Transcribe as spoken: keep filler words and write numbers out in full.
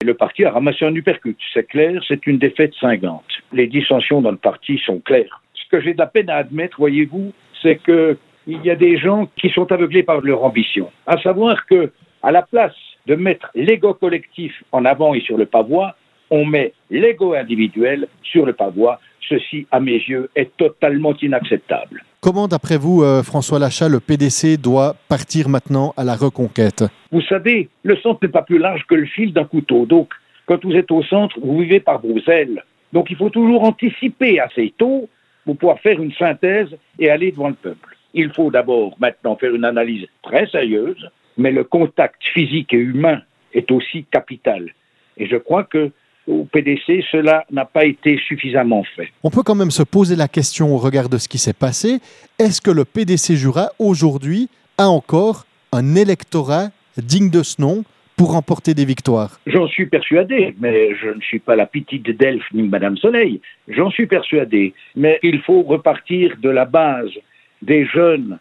Le parti a ramassé un uppercut. C'est clair, c'est une défaite cinglante. Les dissensions dans le parti sont claires. Ce que j'ai de la peine à admettre, voyez-vous, c'est que il y a des gens qui sont aveuglés par leur ambition. À savoir que, à la place de mettre l'ego collectif en avant et sur le pavois, on met l'ego individuel sur le pavois. Ceci, à mes yeux, est totalement inacceptable. Comment, d'après vous, euh, François Lachat, le P D C doit partir maintenant à la reconquête? Vous savez, le centre n'est pas plus large que le fil d'un couteau. Donc, quand vous êtes au centre, vous vivez par vos ailes. Donc, il faut toujours anticiper assez tôt pour pouvoir faire une synthèse et aller devant le peuple. Il faut d'abord maintenant faire une analyse très sérieuse, mais le contact physique et humain est aussi capital. Et je crois que au P D C, cela n'a pas été suffisamment fait. On peut quand même se poser la question au regard de ce qui s'est passé. Est-ce que le P D C Jura, aujourd'hui, a encore un électorat digne de ce nom pour remporter des victoires? J'en suis persuadé, mais je ne suis pas la petite Delphes ni Madame Soleil. J'en suis persuadé. Mais il faut repartir de la base des jeunes